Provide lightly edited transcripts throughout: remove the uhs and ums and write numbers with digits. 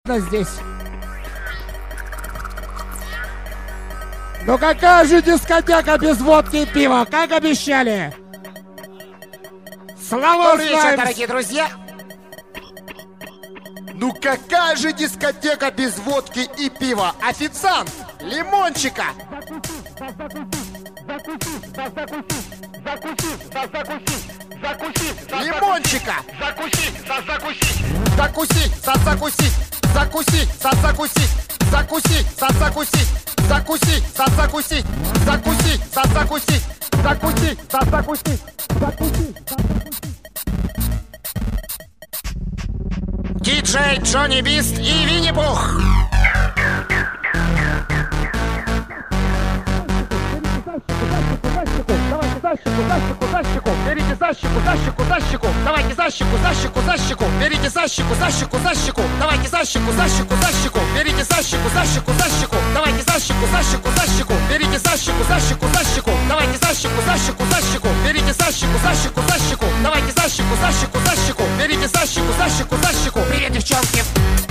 здесь. Ну какая же дискотека без водки и пива, как обещали? Слава Добрый вечер, знаем. дорогие друзья. Ну какая же дискотека без водки и пива? Официант, лимончика. Лимончика. Закусить, закусить. Закусить, закусить. Закусить, закусить. Закусить, закусить. Закусить, закусить. Закусить, закусить. Закусить, закусить. Закусить, закусить. Диджей Джонни Бист и Винни-Пух. Берите защику, защику, защику. Давайте защику, защику, защику. Берите защику, защику, защику. Давайте защику, защику, защику. Берите защику, защику, защику. Давайте защику, защику, защику. Берите защику, защику, защику. Давайте защику, защику, защику. Берите защику, защику, защику. Давайте защику, защику, защику. Берите защику, защику, защику. Привет, девчонки.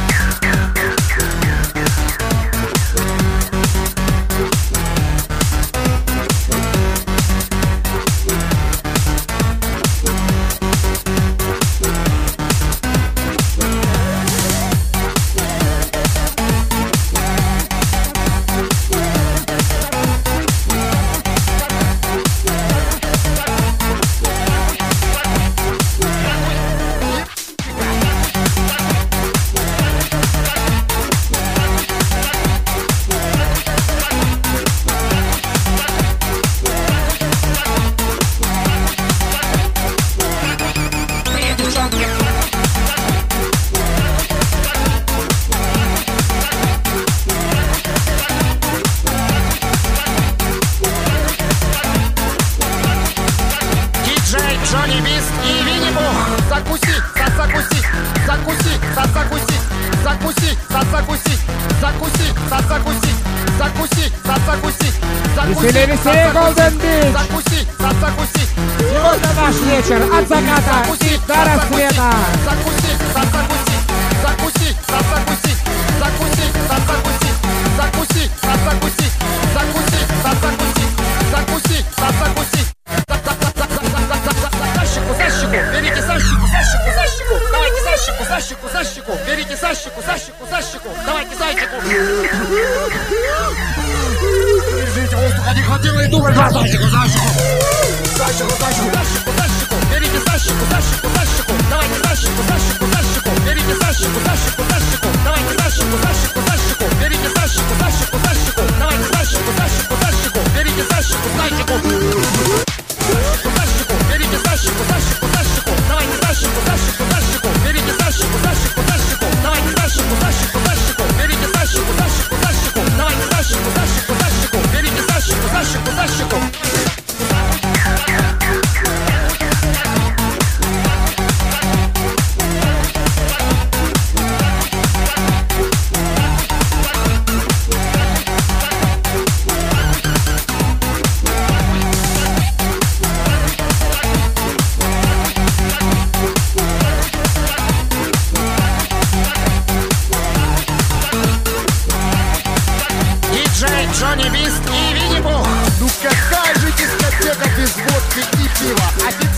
Джонни Бист и Винни-Пух. Закусить, закусить, закусить, закусить, закусить, закусить, закусить, закусить, закусить, закусить, Веселее, веселее, Golden Beach. закусить, закусить. Сегодня наш вечер от заката до рассвета. Закусить, закусить, закусить, закусить, закусить, закусить, закусить, закусить, закусить, закусить, закусить, закусить. Берите защику, защику, защику. Давайте защику, защику, защику. Берите защику, защику, защику. Давайте защику. Держите, воздуха не хватило и думай, да, защику, защику. Защику, защику, защику, защику. Берите защику, защику, защику. Давайте защику, защику, защику. Берите защику, защику, защику. Давайте защику, защику, защику. Берите защику, защику, защику. Давайте защику, защику, защику. Берите защику, защику. Берите защику, защику, защику. Давайте защику, защику, защику. Берите защику, защику, защику. Давайте защику, защику, защику. Берите защику, защику, защику. Давайте защику, защику, защику. Берите защику, защику, защику. Джонни Бист и Винни-Пух. Ну какая же дискотека без водки и пива?